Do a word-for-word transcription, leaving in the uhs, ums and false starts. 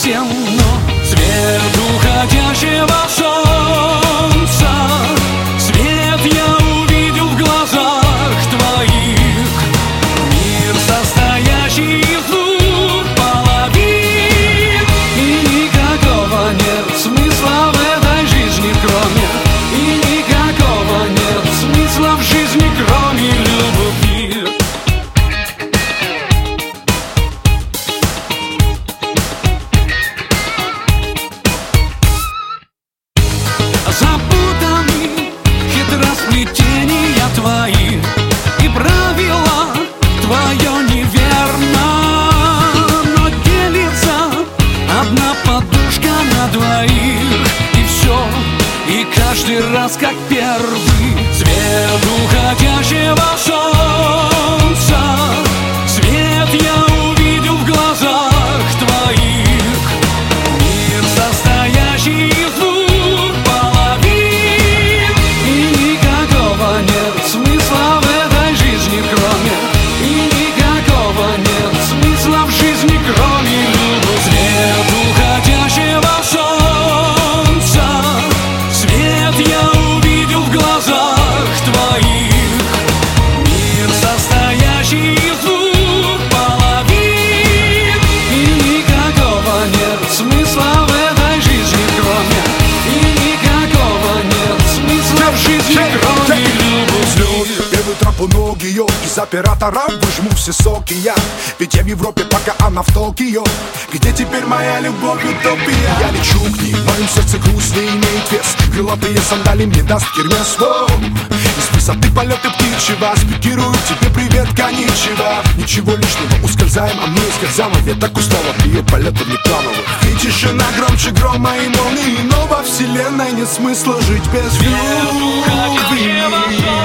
темно. Свет уходящего солнца, свет я увидел в глазах твоих. Мир, состоящий из двух половин, и никакого нет смысла в этой жизни, кроме И никакого нет смысла в жизни, кроме любви. Запутаны хитросплетения твои, и правила твое неверно, но делится одна подушка на двоих, и все, и каждый раз как первый. Свет уходящего солнца, свет я увидел в глазах твоих. Мир, состоящий из двух половин, и никакого нет смысла в этой жизни, кроме И никакого нет смысла в жизни, кроме любви. Свет уходящего солнца, свет я увидел в глазах твоих. Мир, состоящий из двух половин, и никакого нет смысла в этой жизни, кроме И никакого нет смысла в жизни, кроме любви. Первый трамп у ног ее, из оператора выжму все соки я. Ведь я в Европе, пока она в Токио. Где теперь моя любовь, утопия? Я лечу к ней, в моем сердце грусть не имеет вес. Крылатые сандали мне даст Гермес. Воу. Из высоты полеты птичьего спикирую тебе привет, коничева. Ничего лишнего, ускользаем, а мне скользя в веток устала от ее полетов неплановых. И тишина громче грома и молнии, но во вселенной нет смысла жить без любви.